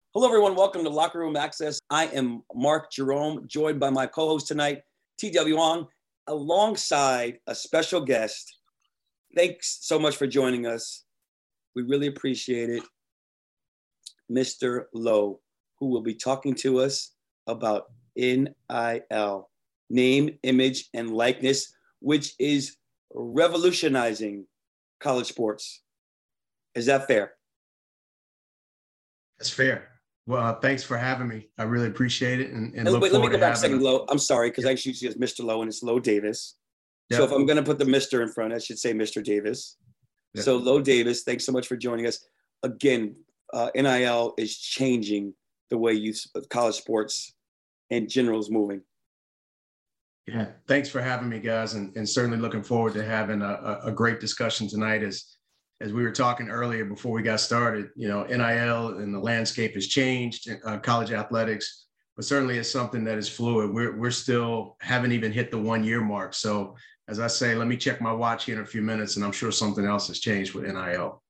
Hello, everyone. Welcome to Locker Room Access. I am Mark Jerome, joined by my co-host tonight, TW Wong, alongside a special guest. Thanks so much for joining us. We really appreciate it. Mr. Lowe, who will be talking to us about NIL, name, image, and likeness, which is revolutionizing college sports. Is that fair? That's fair. Well, thanks for having me. I really appreciate it. And wait, let me go back a second, Lowe. I'm sorry, because I should use Mr. Lowe, and it's Lowe Davis. Yep. So if I'm going to put the Mr. in front, I should say Mr. Davis. Yep. So Lowe Davis, thanks so much for joining us. Again, NIL is changing the way college sports in general is moving. Yeah, thanks for having me, guys, and certainly looking forward to having a great discussion tonight. As we were talking earlier before we got started, NIL and the landscape has changed in college athletics, but certainly it's something that is fluid. We're still haven't even hit the 1 year mark. So as I say, let me check my watch here in a few minutes, and I'm sure something else has changed with NIL.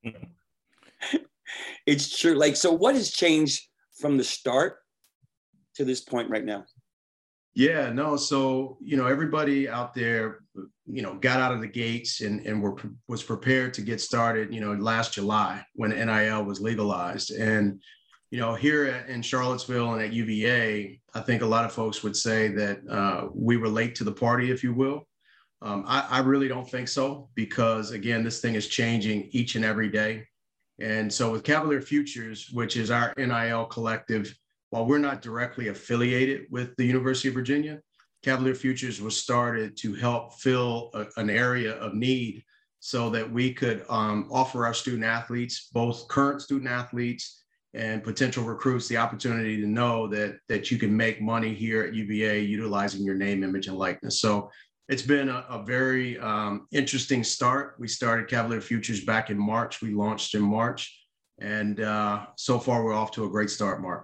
It's true. So what has changed from the start to this point right now? Yeah, no. So, everybody out there, got out of the gates and was prepared to get started, last July when NIL was legalized. And, here in Charlottesville and at UVA, I think a lot of folks would say that we were late to the party, if you will. I really don't think so, because, again, this thing is changing each and every day. And so with Cavalier Futures, which is our NIL collective, while we're not directly affiliated with the University of Virginia, Cavalier Futures was started to help fill an area of need so that we could offer our student athletes, both current student athletes and potential recruits, the opportunity to know that you can make money here at UVA utilizing your name, image, and likeness. So it's been a very interesting start. We started Cavalier Futures back in March. We launched in March. And so far, we're off to a great start, Mark.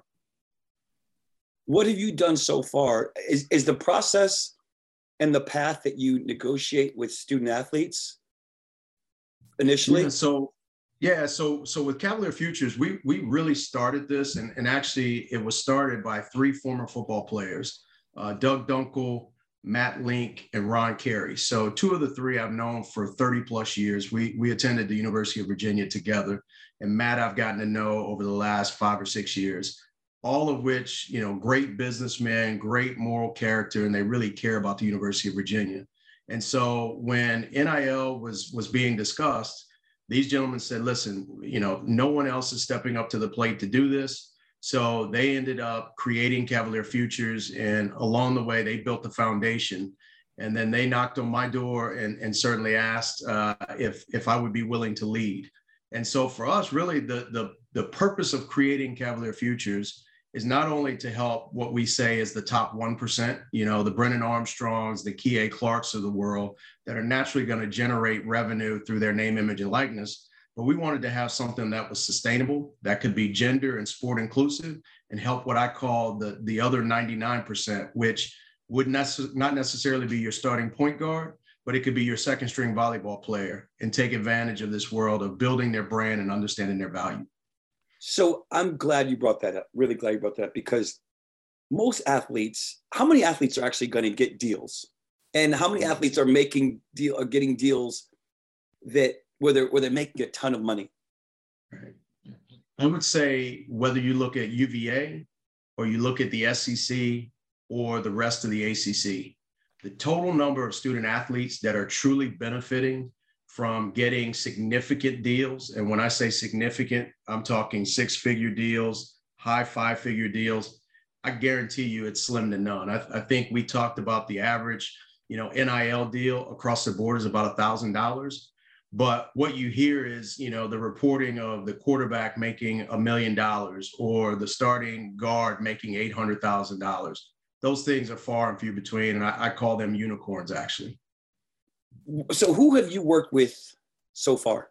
What have you done so far? Is the process and the path that you negotiate with student athletes initially? Yeah, so with Cavalier Futures, we really started this, and actually it was started by 3 former football players, Doug Dunkel, Matt Link, and Ron Carey. So 2 of the 3 I've known for 30 plus years. We attended the University of Virginia together, and Matt I've gotten to know over the last 5 or 6 years. All of which, great businessmen, great moral character, and they really care about the University of Virginia. And so when NIL was being discussed, these gentlemen said, listen, no one else is stepping up to the plate to do this. So they ended up creating Cavalier Futures, and along the way, they built the foundation. And then they knocked on my door and certainly asked if I would be willing to lead. And so for us, really, the purpose of creating Cavalier Futures is not only to help what we say is the top 1%, the Brennan Armstrongs, the Kie Clarks of the world that are naturally going to generate revenue through their name, image, and likeness. But we wanted to have something that was sustainable, that could be gender and sport inclusive, and help what I call the other 99%, which would not necessarily be your starting point guard, but it could be your second string volleyball player, and take advantage of this world of building their brand and understanding their value. So I'm glad you brought that up, really glad you brought that up, because most athletes, how many athletes are actually going to get deals? And how many athletes are getting deals where they're making a ton of money? Right. I would say whether you look at UVA or you look at the SEC or the rest of the ACC, the total number of student athletes that are truly benefiting from getting significant deals. And when I say significant, I'm talking 6-figure deals, high 5-figure deals. I guarantee you it's slim to none. I think we talked about the average, NIL deal across the board is about $1,000. But what you hear is, the reporting of the quarterback making $1 million or the starting guard making $800,000. Those things are far and few between. And I call them unicorns, actually. So who have you worked with so far?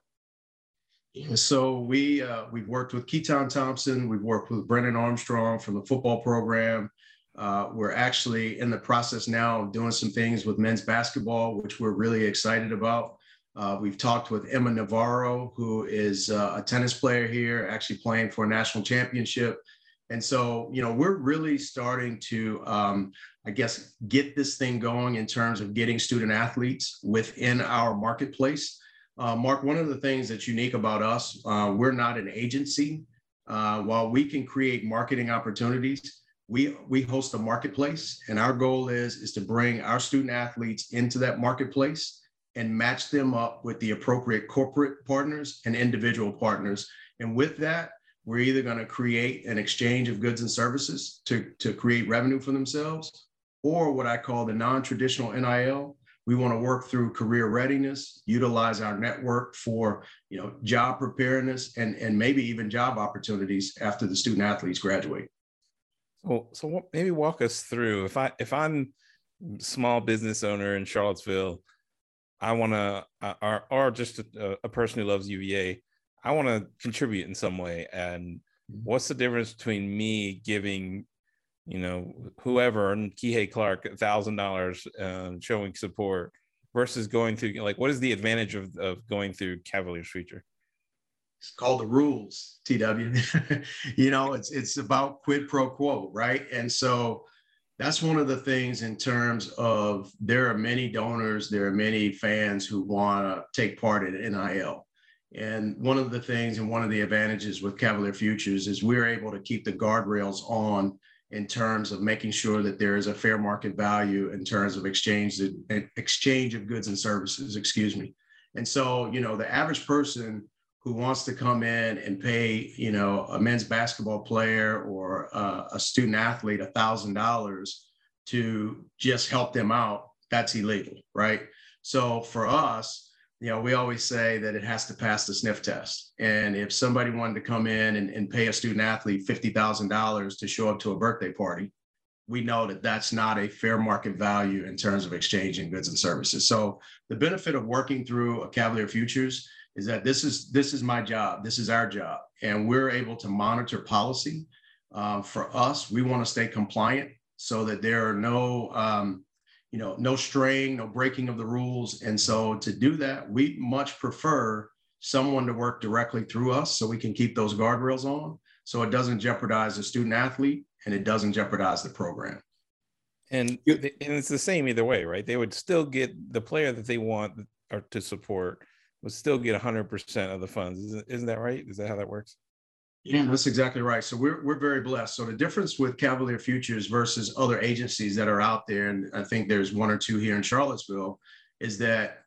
So we've worked with Keaton Thompson. We've worked with Brennan Armstrong from the football program. We're actually in the process now of doing some things with men's basketball, which we're really excited about. We've talked with Emma Navarro, who is a tennis player here, actually playing for a national championship. And so, we're really starting to, I guess, get this thing going in terms of getting student athletes within our marketplace. Mark, one of the things that's unique about us, we're not an agency. While we can create marketing opportunities, we host a marketplace, and our goal is to bring our student athletes into that marketplace and match them up with the appropriate corporate partners and individual partners. And with that, we're either going to create an exchange of goods and services to create revenue for themselves, or what I call the non-traditional NIL. We want to work through career readiness, utilize our network for job preparedness, and maybe even job opportunities after the student athletes graduate. So maybe walk us through, if I'm a small business owner in Charlottesville, I want to, or just a person who loves UVA, I want to contribute in some way. And what's the difference between me giving, whoever, and Kihei Clark, $1,000 showing support versus going through, what is the advantage of going through Cavaliers Future? It's called the rules, TW. It's about quid pro quo, right? And so that's one of the things in terms of, there are many donors, there are many fans who want to take part in NIL. And one of the things and one of the advantages with Cavalier Futures is we're able to keep the guardrails on in terms of making sure that there is a fair market value in terms of exchange of goods and services, And so, the average person who wants to come in and pay, a men's basketball player or a student athlete $1,000 to just help them out, that's illegal, right? So for us, we always say that it has to pass the sniff test. And if somebody wanted to come in and pay a student athlete $50,000 to show up to a birthday party, we know that that's not a fair market value in terms of exchanging goods and services. So the benefit of working through a Cavalier Futures is that this is my job. This is our job. And we're able to monitor policy. For us, we want to stay compliant so that there are no straying, no breaking of the rules. And so to do that, we much prefer someone to work directly through us so we can keep those guardrails on, so it doesn't jeopardize the student athlete and it doesn't jeopardize the program. And it's the same either way, right? They would still get the player that they want or to support would still get 100% of the funds. Isn't that right? Is that how that works? Yeah, that's exactly right. So we're very blessed. So the difference with Cavalier Futures versus other agencies that are out there, and I think there's one or two here in Charlottesville, is that,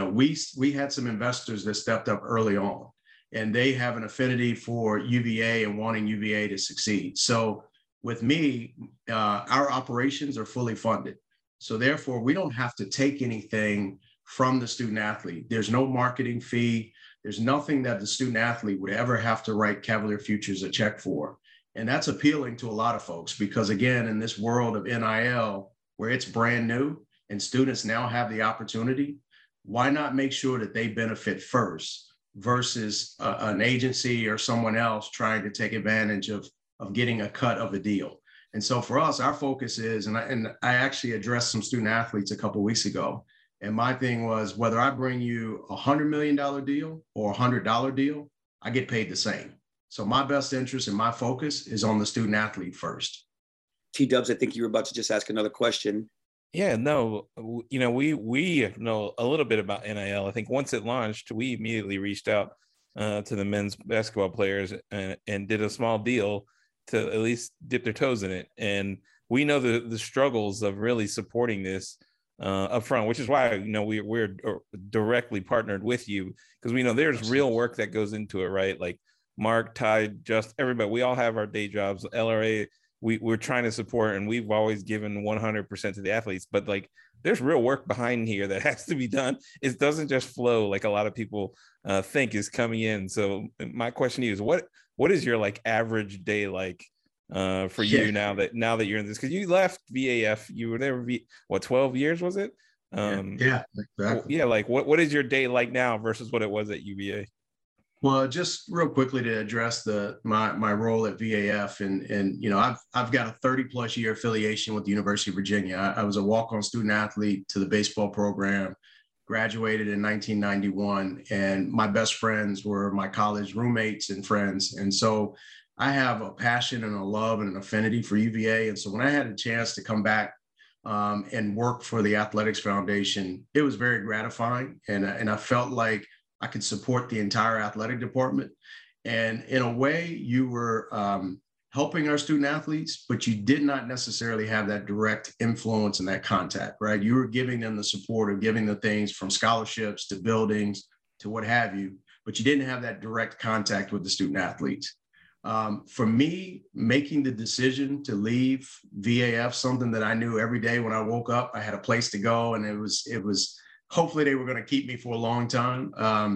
we had some investors that stepped up early on, and they have an affinity for UVA and wanting UVA to succeed. So with me, our operations are fully funded. So therefore, we don't have to take anything from the student athlete. There's no marketing fee. There's nothing that the student athlete would ever have to write Cavalier Futures a check for. And that's appealing to a lot of folks because, again, in this world of NIL, where it's brand new and students now have the opportunity, why not make sure that they benefit first versus an agency or someone else trying to take advantage of getting a cut of the deal? And so for us, our focus is, and I actually addressed some student athletes a couple of weeks ago, and my thing was, whether I bring you $100 million deal or $100 deal, I get paid the same. So my best interest and my focus is on the student athlete first. T-Dubs, I think you were about to just ask another question. Yeah, no, we know a little bit about NIL. I think once it launched, we immediately reached out to the men's basketball players and did a small deal to at least dip their toes in it. And we know the struggles of really supporting this up front, which is why we're directly partnered with you, because we know there's real work that goes into it, right? Like Mark, Ty, just everybody, we all have our day jobs. LRA, we're trying to support, and we've always given 100% to the athletes, but like there's real work behind here that has to be done. It doesn't just flow like a lot of people think is coming in. So my question to you is, what is your like average day like for you now that you're in this? Because you left VAF, you were there 12 years, was it? Yeah, exactly. Yeah, like what is your day like now versus what it was at UVA? Well, just real quickly to address my role at VAF, and I've got a 30+ year affiliation with the University of Virginia. I was a walk-on student athlete to the baseball program, graduated in 1991, and my best friends were my college roommates and friends. And so I have a passion and a love and an affinity for UVA. And so when I had a chance to come back and work for the Athletics Foundation, it was very gratifying. And I felt like I could support the entire athletic department. And in a way, you were helping our student athletes, but you did not necessarily have that direct influence and that contact, right? You were giving them the support or giving the things from scholarships to buildings to what have you, but you didn't have that direct contact with the student athletes. For me, making the decision to leave VAF, something that I knew every day when I woke up, I had a place to go, and it was hopefully they were going to keep me for a long time.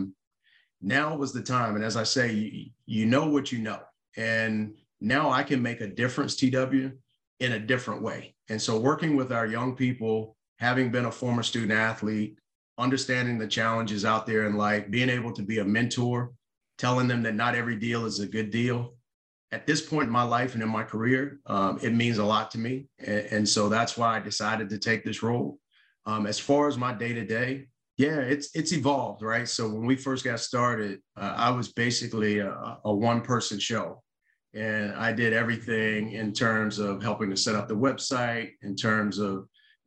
Now was the time. And as I say, you know what you know. And now I can make a difference, TW, in a different way. And so working with our young people, having been a former student athlete, understanding the challenges out there in life, being able to be a mentor, telling them that not every deal is a good deal. At this point in my life and in my career, it means a lot to me. And so that's why I decided to take this role. As far as my day-to-day, yeah, it's evolved, right? So when we first got started, I was basically a one-person show. And I did everything in terms of helping to set up the website, in terms of,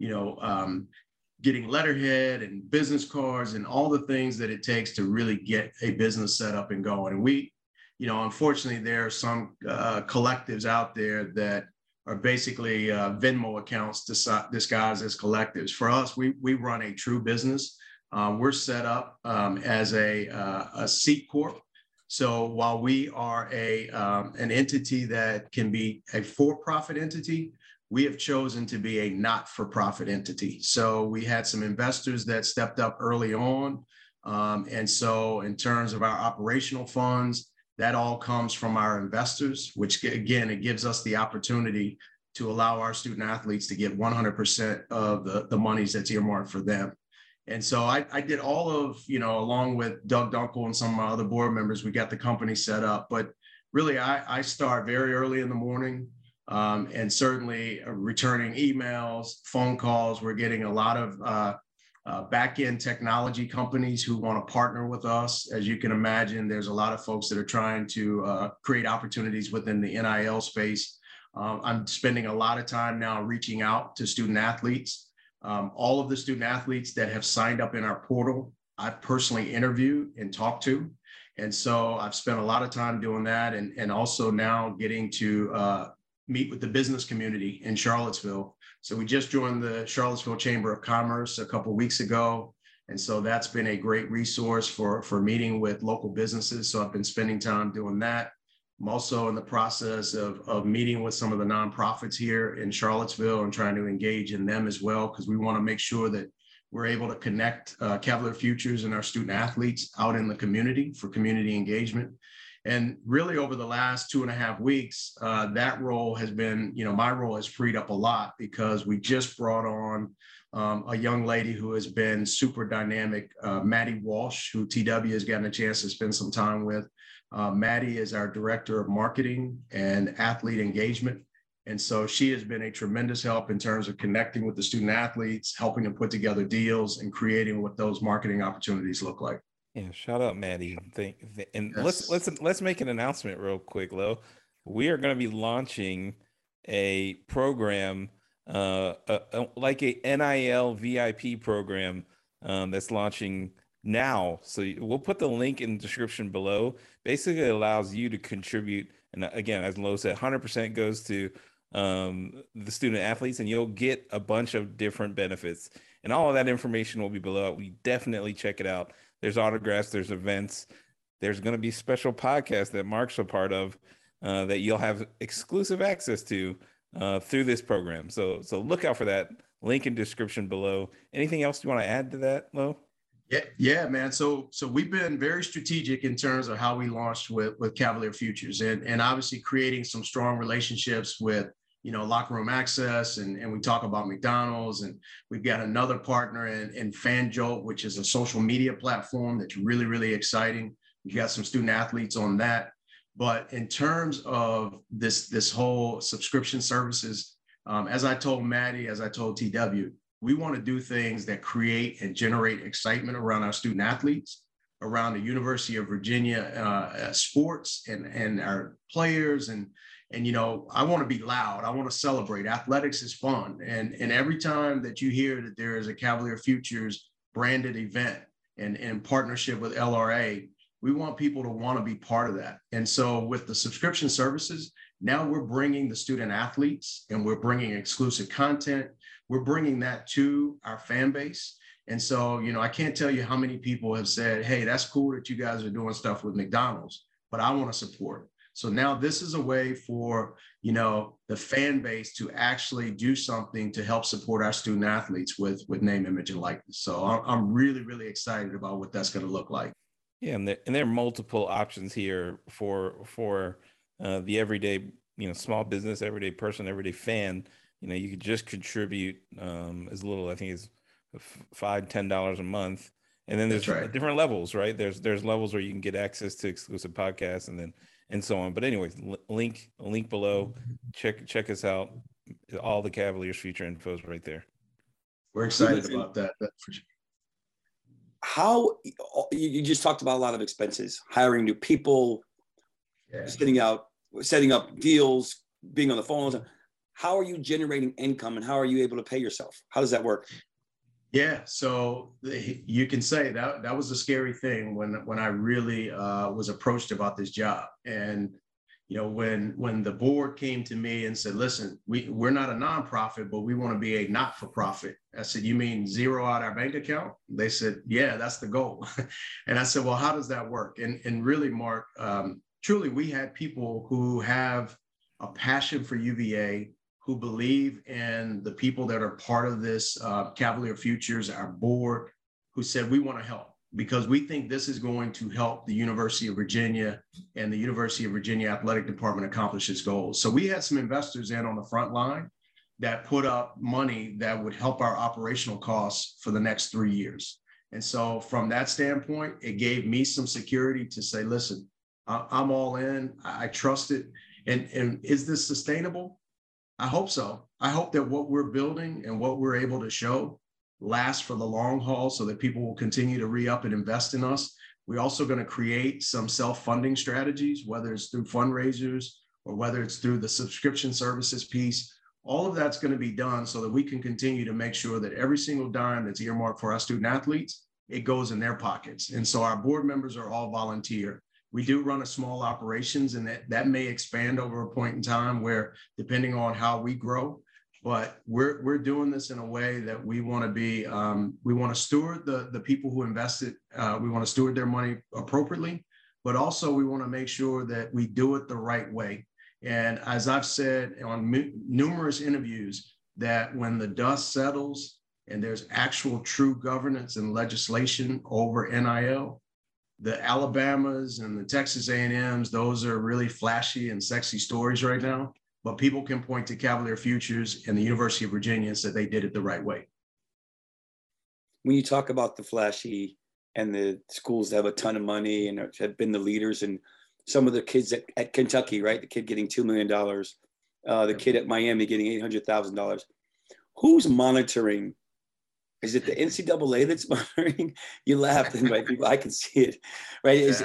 getting letterhead and business cards and all the things that it takes to really get a business set up and going. And we, unfortunately, there are some collectives out there that are basically Venmo accounts disguised as collectives. For us, we run a true business. We're set up as a C Corp. So while we are an entity that can be a for-profit entity, we have chosen to be a not-for-profit entity. So we had some investors that stepped up early on. And so in terms of our operational funds, that all comes from our investors, which again, it gives us the opportunity to allow our student athletes to get 100% of the monies that's earmarked for them. And so I did all of, along with Doug Dunkel and some of my other board members, we got the company set up. But really, I start very early in the morning. And certainly returning emails, phone calls. We're getting a lot of back-end technology companies who want to partner with us. As you can imagine, there's a lot of folks that are trying to create opportunities within the NIL space. I'm spending a lot of time now reaching out to student athletes. All of the student athletes that have signed up in our portal, I've personally interviewed and talked to. And so I've spent a lot of time doing that, and also now getting to meet with the business community in Charlottesville. So we just joined the Charlottesville Chamber of Commerce a couple of weeks ago. And so that's been a great resource for meeting with local businesses. So I've been spending time doing that. I'm also in the process of meeting with some of the nonprofits here in Charlottesville and trying to engage in them as well, because we want to make sure that we're able to connect Cavalier Futures and our student athletes out in the community for community engagement. And really over the last 2.5 weeks, that role has been, my role has freed up a lot, because we just brought on a young lady who has been super dynamic, Maddie Walsh, who TW has gotten a chance to spend some time with. Maddie is our director of marketing and athlete engagement. And so she has been a tremendous help in terms of connecting with the student athletes, helping them put together deals and creating what those marketing opportunities look like. Yeah, shout out Maddie. And Yes. let's make an announcement real quick, Lo. We are going to be launching a program, like a NIL VIP program, that's launching now. So we'll put the link in the description below. Basically, it allows you to contribute, and again, as Lo said, 100% goes to the student athletes, and you'll get a bunch of different benefits. And all of that information will be below. We definitely check it out. There's autographs, there's events, there's going to be special podcasts that Mark's a part of that you'll have exclusive access to through this program. So look out for that. Link in description below. Anything else you want to add to that, Lo? Yeah, man. So we've been very strategic in terms of how we launched with Cavalier Futures, and obviously creating some strong relationships with Locker Room Access, and we talk about McDonald's, and we've got another partner in FanJolt, which is a social media platform that's really, really exciting. We've got some student athletes on that. But in terms of this whole subscription services, as I told Maddie, as I told TW, we want to do things that create and generate excitement around our student athletes, around the University of Virginia sports and our players. And I want to be loud. I want to celebrate. Athletics is fun. And every time that you hear that there is a Cavalier Futures branded event and in partnership with LRA, we want people to want to be part of that. And so with the subscription services, now we're bringing the student athletes and we're bringing exclusive content. We're bringing that to our fan base. And so, I can't tell you how many people have said, hey, that's cool that you guys are doing stuff with McDonald's, but I want to support. So now this is a way for, the fan base to actually do something to help support our student athletes with name, image, and likeness. So I'm really, really excited about what that's going to look like. Yeah, and there are multiple options here for the everyday, small business, everyday person, everyday fan. You could just contribute as little, I think, as $5-10 a month, and then there's different levels, right? There's levels where you can get access to exclusive podcasts and so on. But anyways, link below. Check us out. All the Cavaliers future info is right there. We're excited about that. For sure. How you just talked about a lot of expenses, hiring new people, setting up deals, being on the phone. How are you generating income and how are you able to pay yourself? How does that work? Yeah, so you can say that was a scary thing when I really was approached about this job. And when the board came to me and said, listen, we're not a nonprofit, but we want to be a not-for-profit. I said, you mean zero out our bank account? They said, yeah, that's the goal. And I said, well, how does that work? And really, Mark, truly, we had people who have a passion for UVA, who believe in the people that are part of this Cavalier Futures, our board, who said, we want to help because we think this is going to help the University of Virginia and the University of Virginia Athletic Department accomplish its goals. So we had some investors in on the front line that put up money that would help our operational costs for the next 3 years. And so from that standpoint, it gave me some security to say, listen, I'm all in. I trust it. And is this sustainable? I hope so. I hope that what we're building and what we're able to show lasts for the long haul so that people will continue to re-up and invest in us. We're also going to create some self-funding strategies, whether it's through fundraisers or whether it's through the subscription services piece. All of that's going to be done so that we can continue to make sure that every single dime that's earmarked for our student athletes, it goes in their pockets. And so our board members are all volunteer. We do run a small operations, and that may expand over a point in time where, depending on how we grow, but we're doing this in a way that we want to be, we want to steward the people who invested, we want to steward their money appropriately, but also we want to make sure that we do it the right way. And as I've said on numerous interviews, that when the dust settles and there's actual true governance and legislation over NIL, the Alabamas and the Texas A&Ms, those are really flashy and sexy stories right now, but people can point to Cavalier Futures and the University of Virginia and say they did it the right way. When you talk about the flashy and the schools that have a ton of money and have been the leaders, and some of the kids at Kentucky, right? The kid getting $2 million, the kid at Miami getting $800,000. Who's monitoring? Is it the NCAA that's monitoring? You laughed, right? People, I can see it, right? Is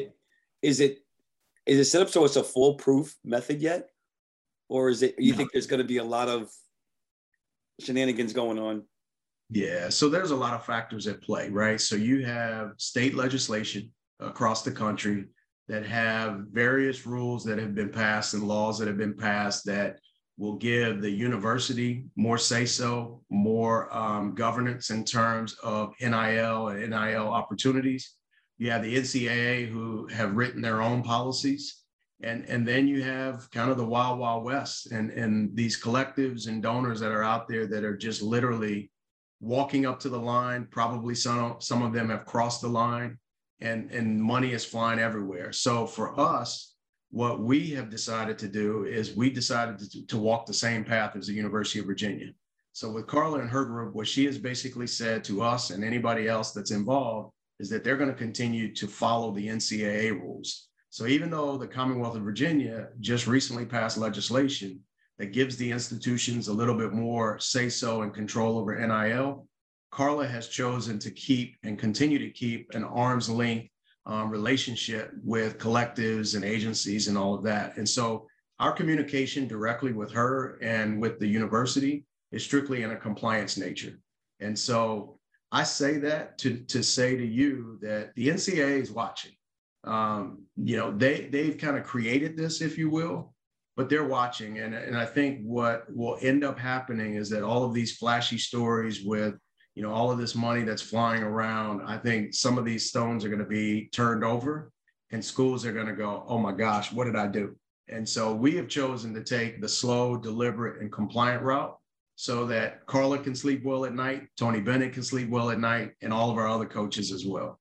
it set up so it's a foolproof method yet, or is it? You think there's going to be a lot of shenanigans going on? Yeah, so there's a lot of factors at play, right? So you have state legislation across the country that have various rules that have been passed and laws that have been passed that will give the university more say-so, more governance in terms of NIL and NIL opportunities. You have the NCAA who have written their own policies. And then you have kind of the wild, wild west and these collectives and donors that are out there that are just literally walking up to the line. Probably some of them have crossed the line and money is flying everywhere. So for us, what we have decided to do is we decided to walk the same path as the University of Virginia. So with Carla and her group, what she has basically said to us and anybody else that's involved is that they're going to continue to follow the NCAA rules. So even though the Commonwealth of Virginia just recently passed legislation that gives the institutions a little bit more say-so and control over NIL, Carla has chosen to keep and continue to keep an arm's length relationship with collectives and agencies and all of that. And so our communication directly with her and with the university is strictly in a compliance nature. And so I say that to say to you that the NCAA is watching. They've kind of created this, if you will, but they're watching. And I think what will end up happening is that all of these flashy stories with, all of this money that's flying around, I think some of these stones are going to be turned over and schools are going to go, oh my gosh, what did I do? And so we have chosen to take the slow, deliberate, and compliant route so that Carla can sleep well at night, Tony Bennett can sleep well at night, and all of our other coaches as well.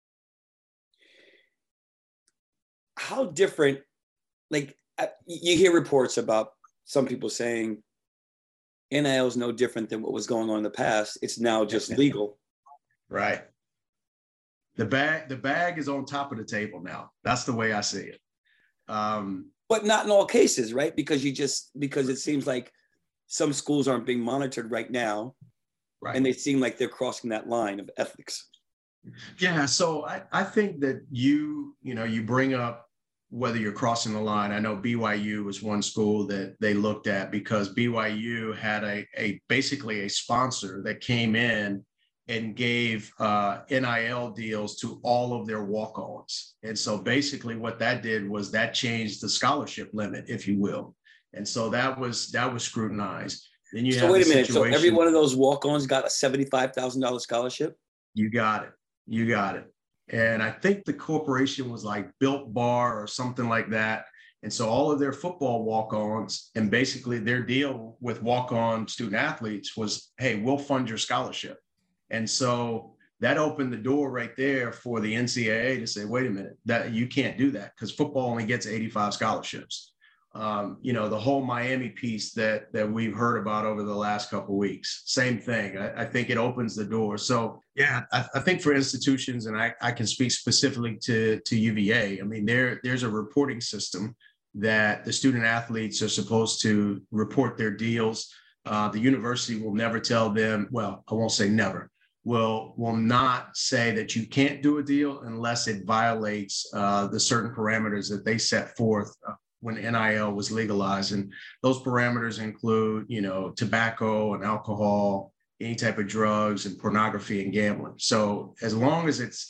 How different, you hear reports about some people saying NIL is no different than what was going on in the past. It's now just legal. Right. The bag is on top of the table now. That's the way I see it. But not in all cases, right? Because it seems like some schools aren't being monitored right now. Right. And they seem like they're crossing that line of ethics. Yeah. So I think that you bring up whether you're crossing the line. I know BYU was one school that they looked at because BYU had basically a sponsor that came in and gave NIL deals to all of their walk-ons. And so basically what that did was that changed the scholarship limit, if you will. And so that was scrutinized. Then you so wait a minute. So every one of those walk-ons got a $75,000 scholarship? You got it. And I think the corporation was like Built Bar or something like that. And so all of their football walk-ons and basically their deal with walk-on student athletes was, hey, we'll fund your scholarship. And so that opened the door right there for the NCAA to say, wait a minute, that you can't do that because football only gets 85 scholarships. The whole Miami piece that we've heard about over the last couple of weeks, same thing. I think it opens the door. So yeah, I think for institutions, and I can speak specifically to UVA. I mean, there's a reporting system that the student athletes are supposed to report their deals. The university will never tell them. Well, I won't say never. Will not say that you can't do a deal unless it violates the certain parameters that they set forth when NIL was legalized. And those parameters include, tobacco and alcohol, any type of drugs and pornography and gambling. So as long as it's,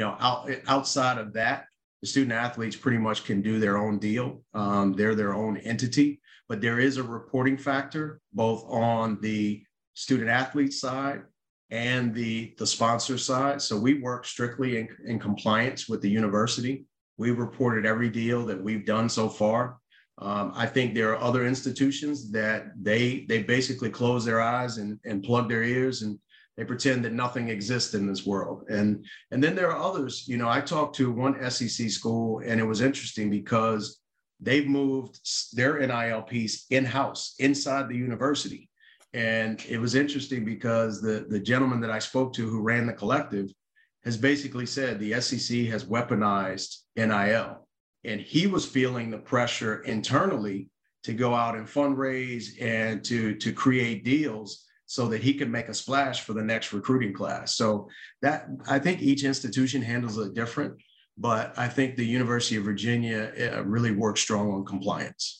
outside of that, the student athletes pretty much can do their own deal. They're their own entity, but there is a reporting factor both on the student athlete side and the sponsor side. So we work strictly in compliance with the university. We reported every deal that we've done so far. I think there are other institutions that they basically close their eyes and plug their ears and they pretend that nothing exists in this world. And then there are others. I talked to one SEC school and it was interesting because they've moved their NIL piece in-house inside the university. And it was interesting because the gentleman that I spoke to who ran the collective has basically said the SEC has weaponized NIL. And he was feeling the pressure internally to go out and fundraise and to create deals so that he could make a splash for the next recruiting class. So that, I think each institution handles it different, but I think the University of Virginia really works strong on compliance.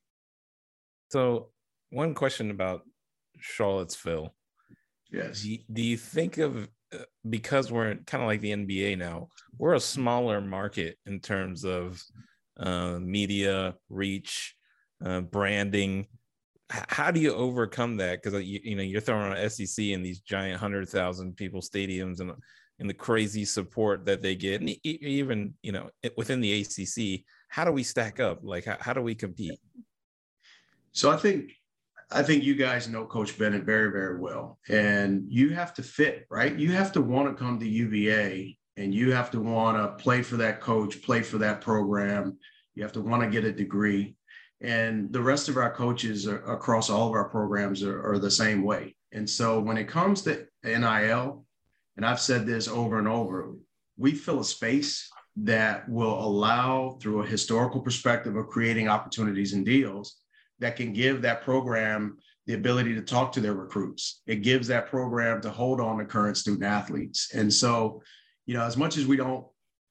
So one question about Charlottesville. Yes. Do you think of, because we're kind of like the NBA now, we're a smaller market in terms of media reach, branding. How do you overcome that? Because you're throwing on SEC and these giant 100,000 people stadiums and the crazy support that they get, and even within the ACC. How do we stack up? Like how do we compete? So I think you guys know Coach Bennett very, very well, and you have to fit, right? You have to want to come to UVA and you have to want to play for that coach, play for that program. You have to want to get a degree. And the rest of our coaches across all of our programs are the same way. And so when it comes to NIL, and I've said this over and over, we fill a space that will allow, through a historical perspective of creating opportunities and deals, that can give that program the ability to talk to their recruits. It gives that program to hold on to current student athletes. And so, as much as we don't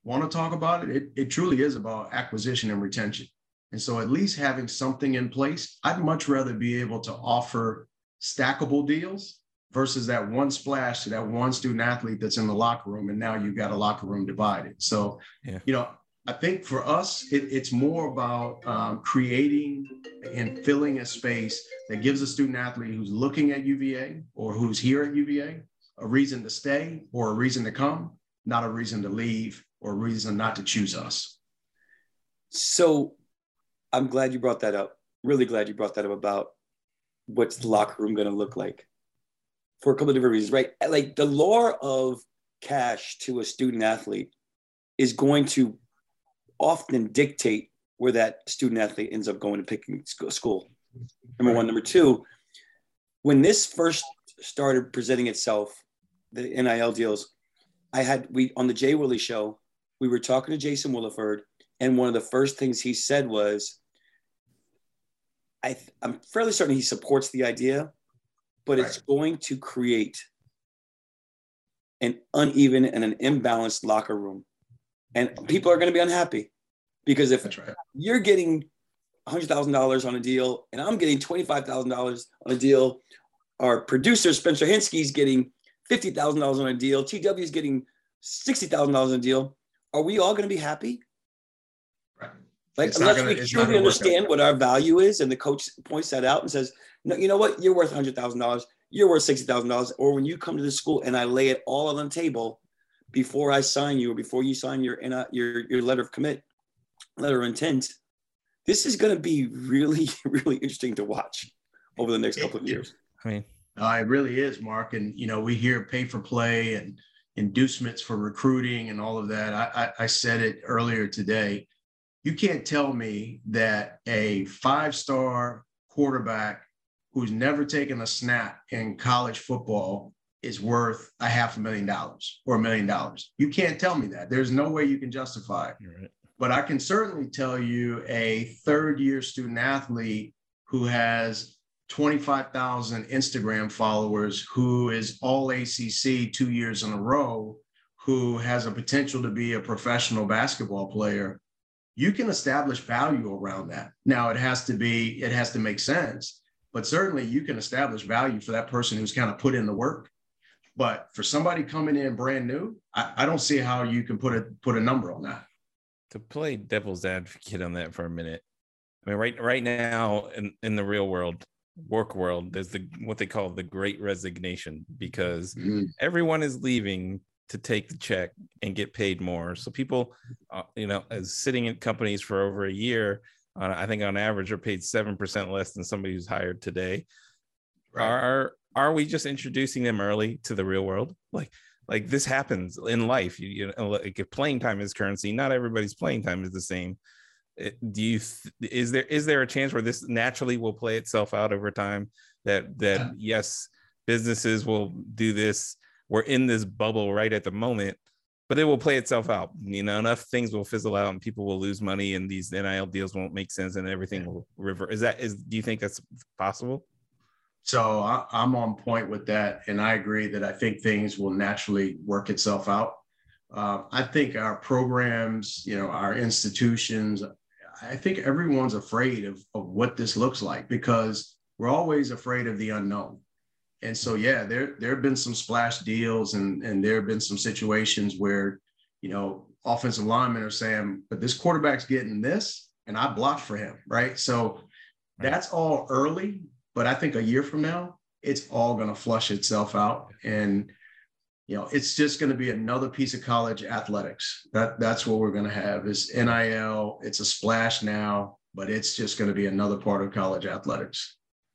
want to talk about it, it truly is about acquisition and retention. And so at least having something in place, I'd much rather be able to offer stackable deals versus that one splash to that one student athlete that's in the locker room. And now you've got a locker room divided. So, I think for us, it's more about creating and filling a space that gives a student athlete who's looking at UVA or who's here at UVA a reason to stay or a reason to come, not a reason to leave or a reason not to choose us. So I'm glad you brought that up. Really glad you brought that up about what's the locker room going to look like for a couple of different reasons, right? Like the lure of cash to a student athlete is going to often dictate where that student athlete ends up going to picking school. Number one. Number two, when this first started presenting itself, the NIL deals, we on the Jay Willie show, we were talking to Jason Williford, and one of the first things he said was, I'm fairly certain he supports the idea, but it's going to create an uneven and an imbalanced locker room. And people are going to be unhappy because if you're getting $100,000 on a deal and I'm getting $25,000 on a deal, our producer, Spencer Hinsky's getting $50,000 on a deal, TW is getting $60,000 on a deal, are we all going to be happy? Right. Like, unless we truly understand what our value is and the coach points that out and says, no, you know what, you're worth $100,000, you're worth $60,000, or when you come to the school and I lay it all on the table before I sign you or before you sign your letter of commit, letter of intent, this is going to be really, really interesting to watch over the next couple of years. I mean, it really is, Mark. And, we hear pay for play and inducements for recruiting and all of that. I said it earlier today. You can't tell me that a 5-star quarterback who's never taken a snap in college football is worth $500,000 or $1 million. You can't tell me that. There's no way you can justify it. Right. But I can certainly tell you a third-year student athlete who has 25,000 Instagram followers, who is all ACC 2 years in a row, who has a potential to be a professional basketball player. You can establish value around that. Now it has to make sense, but certainly you can establish value for that person who's kind of put in the work. But for somebody coming in brand new, I don't see how you can put a number on that. To play devil's advocate on that for a minute, I mean, right now in the real world, work world, there's what they call the Great Resignation, because everyone is leaving to take the check and get paid more. So people, as sitting in companies for over a year, I think on average are paid 7% less than somebody who's hired today. Right. Are we just introducing them early to the real world? Like this happens in life. Like if playing time is currency, not everybody's playing time is the same. Is there a chance where this naturally will play itself out over time? That yes, businesses will do this. We're in this bubble right at the moment, but it will play itself out. Enough things will fizzle out and people will lose money and these NIL deals won't make sense and everything will revert. Do you think that's possible? So I'm on point with that. And I agree that I think things will naturally work itself out. I think our programs, our institutions, I think everyone's afraid of what this looks like because we're always afraid of the unknown. And so, there have been some splash deals and there have been some situations where, offensive linemen are saying, but this quarterback's getting this and I blocked for him, right? So that's all early. But I think a year from now, it's all going to flush itself out. And, it's just going to be another piece of college athletics. That's what we're going to have is NIL. It's a splash now, but it's just going to be another part of college athletics.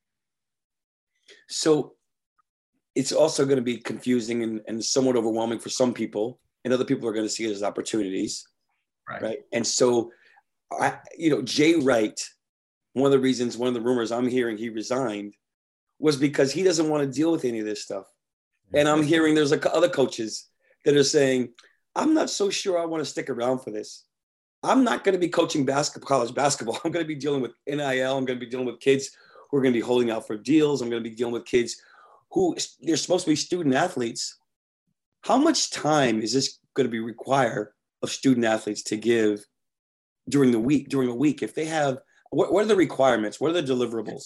So it's also going to be confusing and somewhat overwhelming for some people, and other people are going to see it as opportunities. Right. And so, Jay Wright, one of the rumors I'm hearing he resigned was because he doesn't want to deal with any of this stuff. And I'm hearing there's other coaches that are saying, I'm not so sure I want to stick around for this. I'm not going to be coaching college basketball. I'm going to be dealing with NIL. I'm going to be dealing with kids who are going to be holding out for deals. I'm going to be dealing with kids who they're supposed to be student athletes. How much time is this going to require of student athletes to give during the week? During a week, if they have, what are the requirements? What are the deliverables?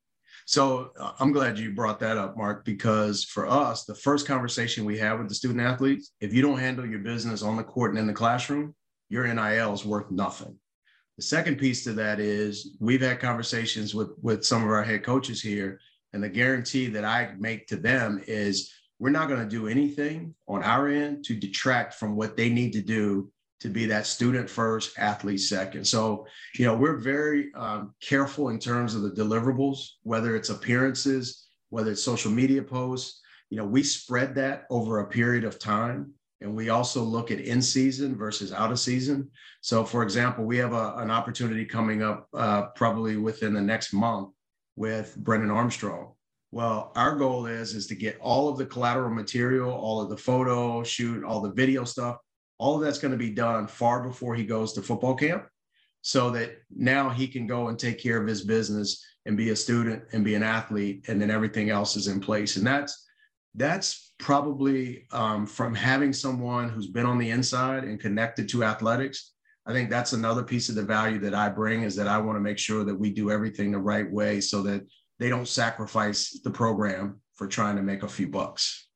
So I'm glad you brought that up, Mark, because for us, the first conversation we have with the student athletes, if you don't handle your business on the court and in the classroom, your NIL is worth nothing. The second piece to that is we've had conversations with some of our head coaches here, and the guarantee that I make to them is we're not going to do anything on our end to detract from what they need to do to be that student first, athlete second. So, we're very careful in terms of the deliverables, whether it's appearances, whether it's social media posts. We spread that over a period of time. And we also look at in season versus out of season. So, for example, we have an opportunity coming up probably within the next month with Brennan Armstrong. Well, our goal is to get all of the collateral material, all of the photo shoot, all the video stuff. All of that's going to be done far before he goes to football camp, so that now he can go and take care of his business and be a student and be an athlete, and then everything else is in place. And that's probably from having someone who's been on the inside and connected to athletics. I think that's another piece of the value that I bring, is that I want to make sure that we do everything the right way so that they don't sacrifice the program for trying to make a few bucks.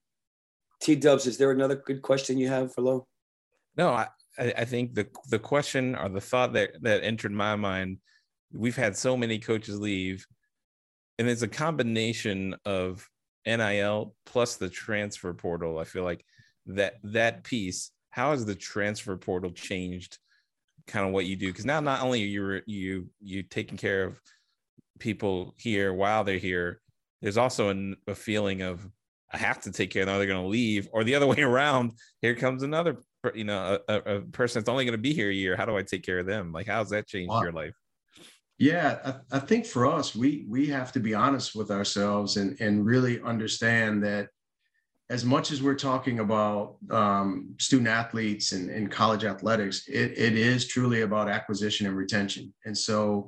T-Dubs, is there another good question you have for Lo? No, I think the question or the thought that entered my mind, we've had so many coaches leave, and it's a combination of NIL plus the transfer portal. I feel like that piece, how has the transfer portal changed kind of what you do? Because now not only are you taking care of people here while they're here, there's also a feeling of I have to take care of them, they're going to leave, or the other way around, here comes another a person that's only going to be here a year. How do I take care of them? Like, how's that changed your life? Yeah, I think for us, we have to be honest with ourselves and really understand that as much as we're talking about student athletes and college athletics, it is truly about acquisition and retention. And so,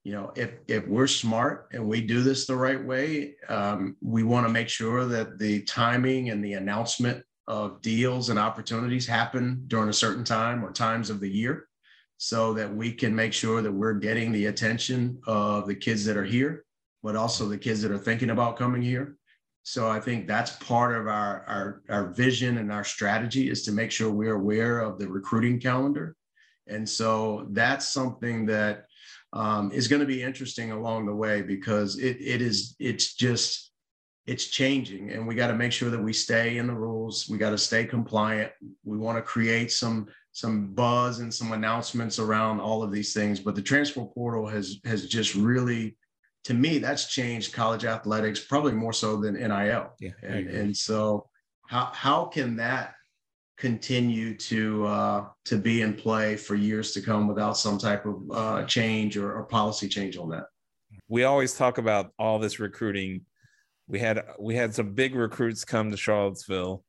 if we're smart and we do this the right way, we want to make sure that the timing and the announcement of deals and opportunities happen during a certain time or times of the year, so that we can make sure that we're getting the attention of the kids that are here, but also the kids that are thinking about coming here. So I think that's part of our vision and our strategy, is to make sure we're aware of the recruiting calendar. And so that's something that is going to be interesting along the way, because it's changing, and we got to make sure that we stay in the rules. We got to stay compliant. We want to create some buzz and some announcements around all of these things. But the transfer portal has just really, to me, that's changed college athletics probably more so than NIL. Yeah, and so how can that continue to be in play for years to come without some type of change or policy change on that? We always talk about all this recruiting. We had some big recruits come to Charlottesville.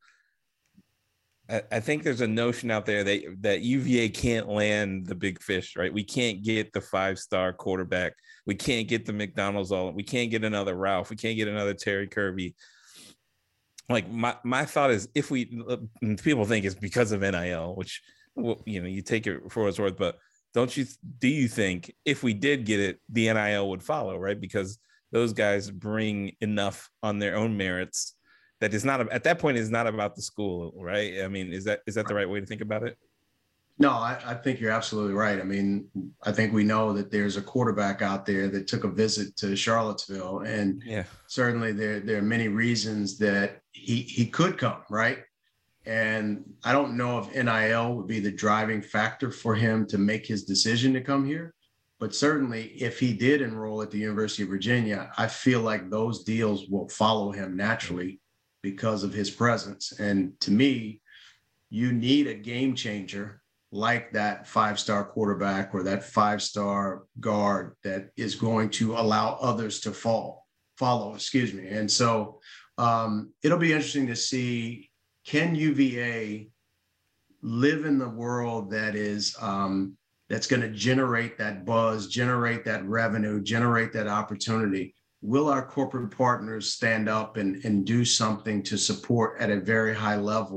I think there's a notion out there that UVA can't land the big fish, right? We can't get the 5-star quarterback. We can't get the McDonald's we can't get another Ralph. We can't get another Terry Kirby. Like my thought is, if people think it's because of NIL, which, you take it for what it's worth, but do you think if we did get it, the NIL would follow, right? Because those guys bring enough on their own merits that is not, at that point, is not about the school, right? I mean, is that the right way to think about it? No, I think you're absolutely right. I mean, I think we know that there's a quarterback out there that took a visit to Charlottesville, and certainly there are many reasons that he could come, right? And I don't know if NIL would be the driving factor for him to make his decision to come here. But certainly, if he did enroll at the University of Virginia, I feel like those deals will follow him naturally because of his presence. And to me, you need a game changer like that 5-star quarterback or that 5-star guard that is going to allow others to follow. And so it'll be interesting to see, can UVA live in the world that is that's going to generate that buzz, generate that revenue, generate that opportunity? Will our corporate partners stand up and do something to support at a very high level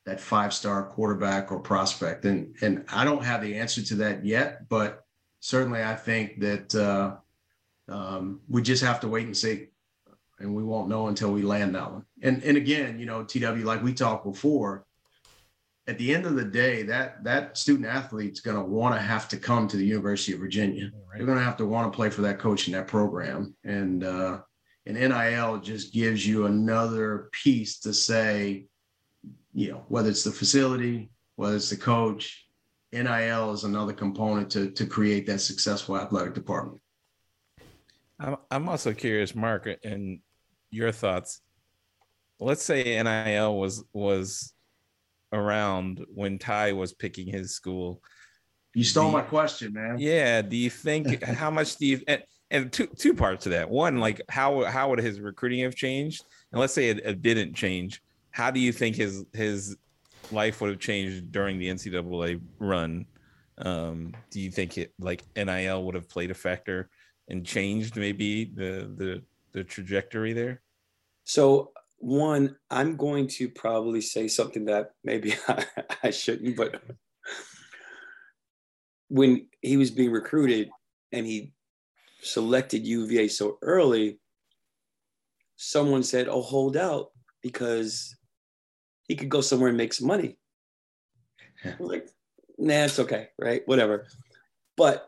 that 5-star quarterback or prospect? And I don't have the answer to that yet, but certainly I think that we just have to wait and see, and we won't know until we land that one. And again, TW, like we talked before, at the end of the day, that student athlete's going to have to come to the University of Virginia. Right. They're going to have to want to play for that coach in that program. And NIL just gives you another piece to say, whether it's the facility, whether it's the coach, NIL is another component to create that successful athletic department. I'm also curious, Mark, and your thoughts. Let's say NIL was around when Ty was picking his school. You stole my question, man. Yeah. Do you think how much do you and two parts to that? One, like how would his recruiting have changed? And let's say it didn't change. How do you think his life would have changed during the NCAA run? Do you think NIL would have played a factor and changed maybe the trajectory there? So one, I'm going to probably say something that maybe I shouldn't, but when he was being recruited and he selected UVA so early, someone said, "Oh, hold out because he could go somewhere and make some money." I was like, nah, it's okay, right? Whatever. But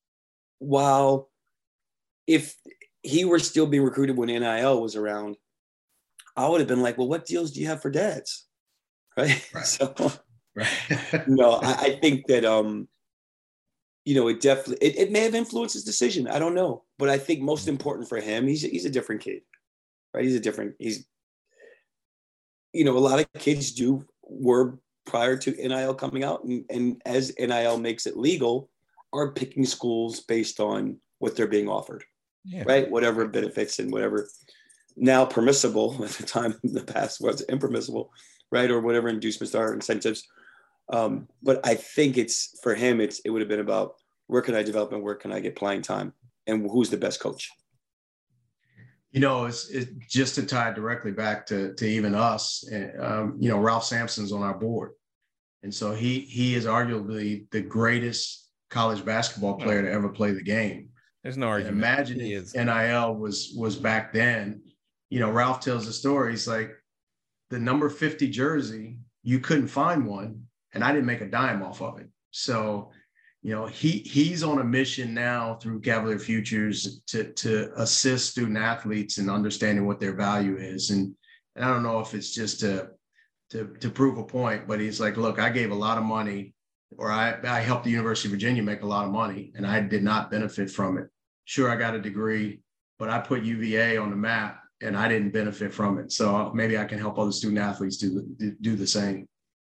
if he were still being recruited when NIL was around, I would have been like, well, what deals do you have for dads? Right. So, right. No, I think that, it definitely, it may have influenced his decision. I don't know. But I think most important for him, he's a different kid, right? He's a lot of kids were prior to NIL coming out. And as NIL makes it legal, are picking schools based on what they're being offered, right? Whatever benefits and whatever now permissible at the time in the past was impermissible, right? Or whatever inducements are, incentives. But I think for him, it would have been about where can I develop and where can I get playing time and who's the best coach? It's just to tie directly back to even us. Ralph Sampson's on our board. And so he is arguably the greatest college basketball player to ever play the game. There's no argument. And imagine if NIL was back then. Ralph tells the story. He's like, the number 50 jersey, you couldn't find one, and I didn't make a dime off of it. So, he's on a mission now through Cavalier Futures to assist student athletes in understanding what their value is. And I don't know if it's just to prove a point, but he's like, look, I gave a lot of money, or I helped the University of Virginia make a lot of money, and I did not benefit from it. Sure, I got a degree, but I put UVA on the map, and I didn't benefit from it. So maybe I can help other student athletes do the same.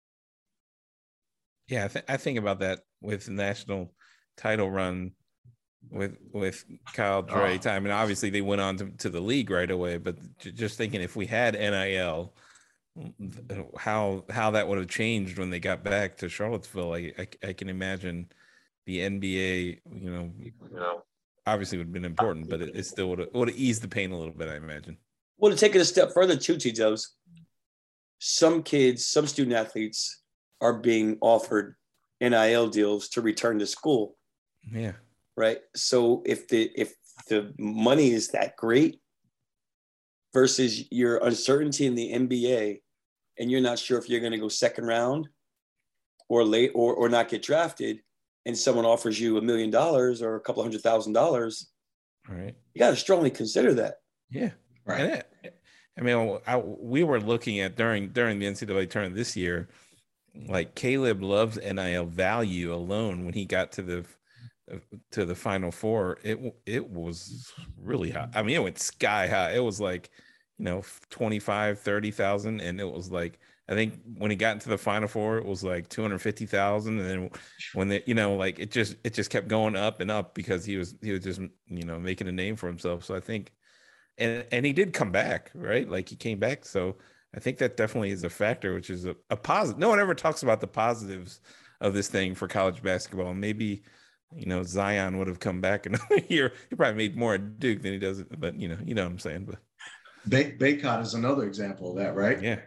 Yeah, I think about that with the national title run with Kyle Dre time. And obviously they went on to the league right away. But just thinking if we had NIL, how that would have changed when they got back to Charlottesville. I can imagine the NBA, obviously would have been important, but it still would have eased the pain a little bit, I imagine. Well, to take it a step further too, T-Dubs, some student athletes are being offered NIL deals to return to school. Yeah. Right. So if the money is that great versus your uncertainty in the NBA and you're not sure if you're going to go second round or late or not get drafted, and someone offers you $1 million or a couple $100,000, right? You got to strongly consider that. Yeah. Right. We were looking at during the NCAA tournament this year, like Caleb Love's NIL value alone when he got to the Final Four, it was really high. I mean, it went sky high. It was like, 25, 30,000. And it was like, I think when he got into the Final Four, it was like 250,000. And then when it just kept going up and up because he was just, making a name for himself. So I think, and he did come back, right? Like he came back. So I think that definitely is a factor, which is a positive. No one ever talks about the positives of this thing for college basketball. Maybe, Zion would have come back another year. He probably made more at Duke than he does, but you know what I'm saying. But Baycott is another example of that, right? Yeah.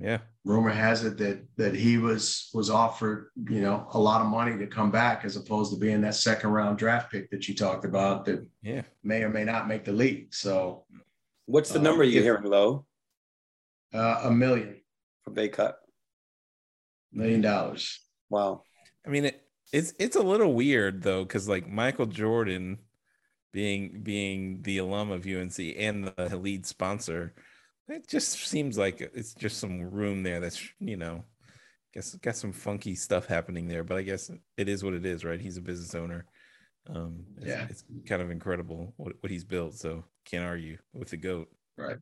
Yeah. Rumor has it that he was offered, a lot of money to come back, as opposed to being that second round draft pick that you talked about that may or may not make the league. So what's the number you're hearing, Low? $1 million for Bay Cut. $1 million. Wow. I mean, it's a little weird though, because like Michael Jordan being the alum of UNC and the lead sponsor, it just seems like it's just some room there that's, guess got some funky stuff happening there. But I guess it is what it is, right? He's a business owner. It's kind of incredible what he's built. So can't argue with the GOAT. Right.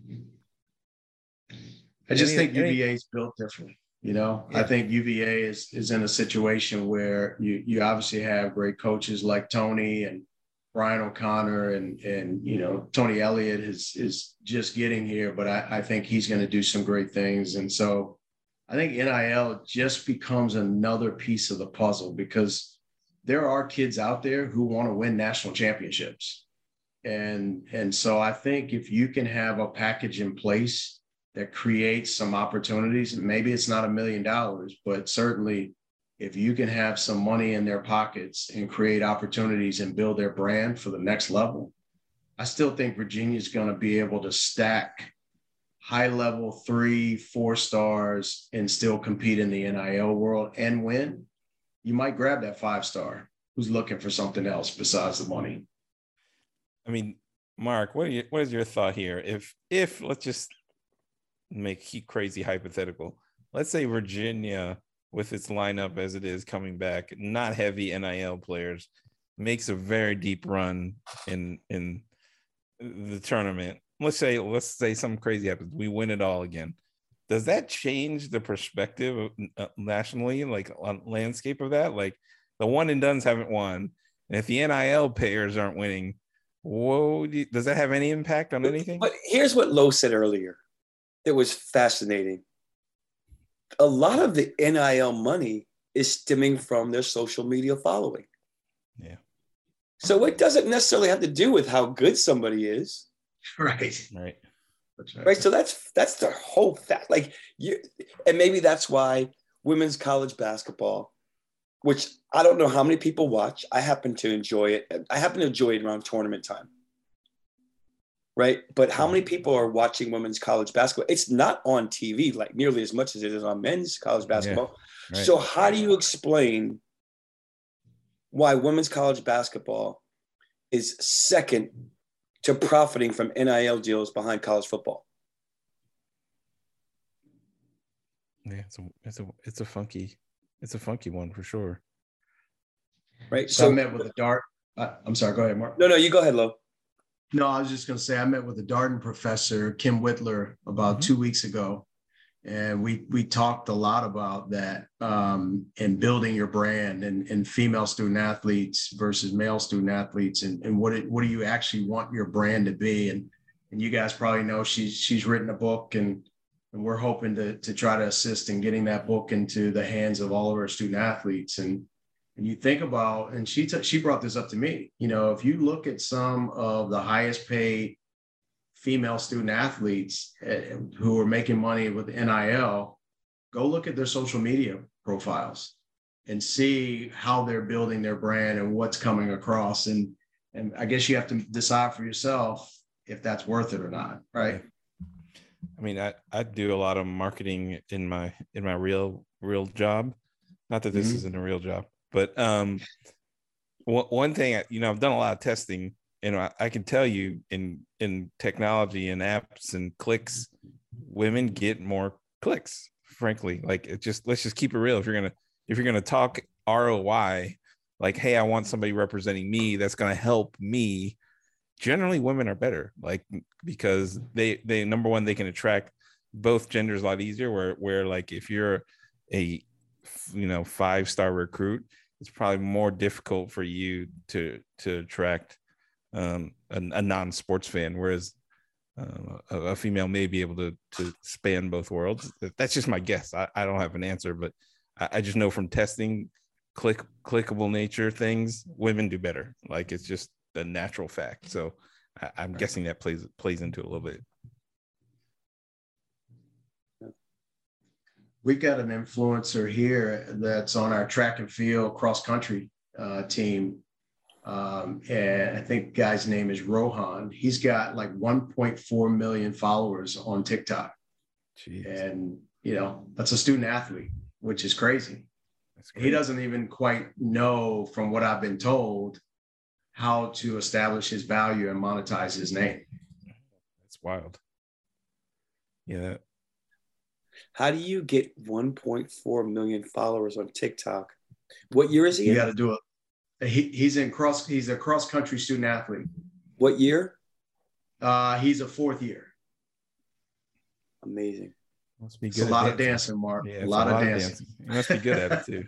I just think UVA is built differently. I think UVA is in a situation where you obviously have great coaches like Tony and Brian O'Connor and Tony Elliott is just getting here, but I think he's going to do some great things. And so I think NIL just becomes another piece of the puzzle, because there are kids out there who want to win national championships. And so I think if you can have a package in place that creates some opportunities, maybe it's not $1 million, but certainly if you can have some money in their pockets and create opportunities and build their brand for the next level, I still think Virginia's going to be able to stack high level 3-4 stars and still compete in the NIL world and win. You might grab that 5-star who's looking for something else besides the money. I mean, Mark, what is your thought here? If let's just keep crazy hypothetical. Let's say Virginia, with its lineup as it is coming back, not heavy NIL players, makes a very deep run in the tournament. Let's say something crazy happens. We win it all again. Does that change the perspective nationally, like on landscape of that? Like the one and dones haven't won, and if the NIL payers aren't winning, does that have any impact on anything? But here's what Lowe said earlier. It was fascinating. A lot of the NIL money is stemming from their social media following. Yeah. So it doesn't necessarily have to do with how good somebody is. Right. Right. Right. So that's the whole fact. And maybe that's why women's college basketball, which I don't know how many people watch. I happen to enjoy it. I happen to enjoy it around tournament time. Right. But how many people are watching women's college basketball? It's not on TV like nearly as much as it is on men's college basketball. Yeah, right. So how do you explain why women's college basketball is second to profiting from NIL deals behind college football? Yeah, it's a funky one for sure. Right. So I met with a Dart. I'm sorry. Go ahead, Mark. No, you go ahead, Lo. No, I was just going to say I met with a Darden professor, Kim Whitler, about 2 weeks ago, and we talked a lot about that and building your brand and female student athletes versus male student athletes and what do you actually want your brand to be, and you guys probably know she's written a book and we're hoping to try to assist in getting that book into the hands of all of our student athletes. And you think about, and she brought this up to me, if you look at some of the highest paid female student athletes who are making money with NIL, go look at their social media profiles and see how they're building their brand and what's coming across. And I guess you have to decide for yourself if that's worth it or not. Right. I mean, I do a lot of marketing in my real job. Not that this isn't a real job. But one thing, I've done a lot of testing, and I can tell you in technology and apps and clicks, women get more clicks, frankly. Like let's just keep it real. If you're gonna talk ROI, like, hey, I want somebody representing me that's gonna help me. Generally, women are better, like, because they number one, they can attract both genders a lot easier. Where like if you're a 5-star recruit, it's probably more difficult for you to attract a non-sports fan, whereas a female may be able to span both worlds. That's just my guess. I don't have an answer, but I just know from testing clickable nature things, women do better. Like, it's just a natural fact. So I'm guessing that plays into it a little bit. we've got an influencer here that's on our track and field cross country team. And I think the guy's name is Rohan. He's got like 1.4 million followers on TikTok. Jeez. And, that's a student athlete, which is crazy. He doesn't even quite know, from what I've been told, how to establish his value and monetize his name. That's wild. Yeah. How do you get 1.4 million followers on TikTok? What year is he? You got to do it. He's a cross country student athlete. What year? He's a fourth year. Amazing. Must be good. It's a lot of dancing, Mark. Yeah, a lot of dancing. You must be good at it too.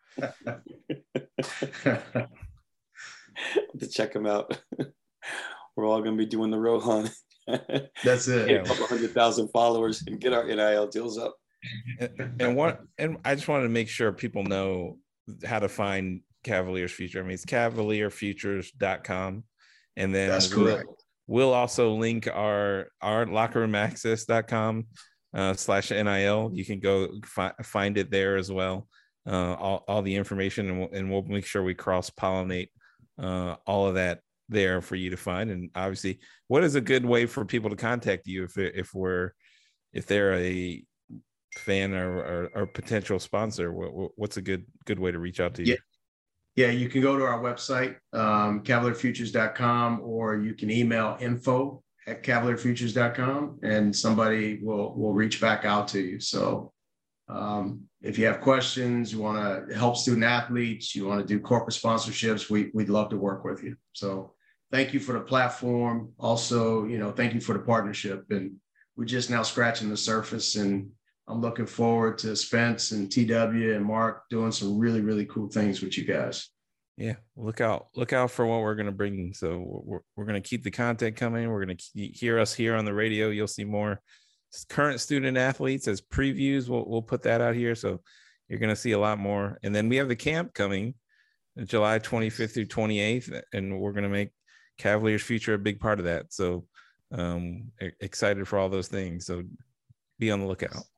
To check him out. We're all going to be doing the Rohan. That's it. Get a couple 100,000 followers and get our NIL deals up. And I just wanted to make sure people know how to find Cavaliers Future. I mean, it's cavalierfutures.com. And then that's correct. We'll also link our lockerroomaccess.com /NIL. You can go find it there as well. All the information, and we'll make sure we cross-pollinate all of that there for you to find. And obviously, what is a good way for people to contact you if they're a fan or potential sponsor? What's a good way to reach out to you? Yeah, you can go to our website, cavalierfutures.com, or you can email info@cavalierfutures.com, and somebody will reach back out to you. So if you have questions, you want to help student athletes, you want to do corporate sponsorships, we'd love to work with you. So thank you for the platform. Also, thank you for the partnership. And we're just now scratching the surface, and I'm looking forward to Spence and TW and Mark doing some really, really cool things with you guys. Yeah, look out for what we're going to bring. So we're going to keep the content coming. We're going to hear us here on the radio. You'll see more current student athletes as previews. We'll put that out here. So you're going to see a lot more. And then we have the camp coming July 25th through 28th, and we're going to make Cavaliers Future a big part of that. So excited for all those things. So be on the lookout.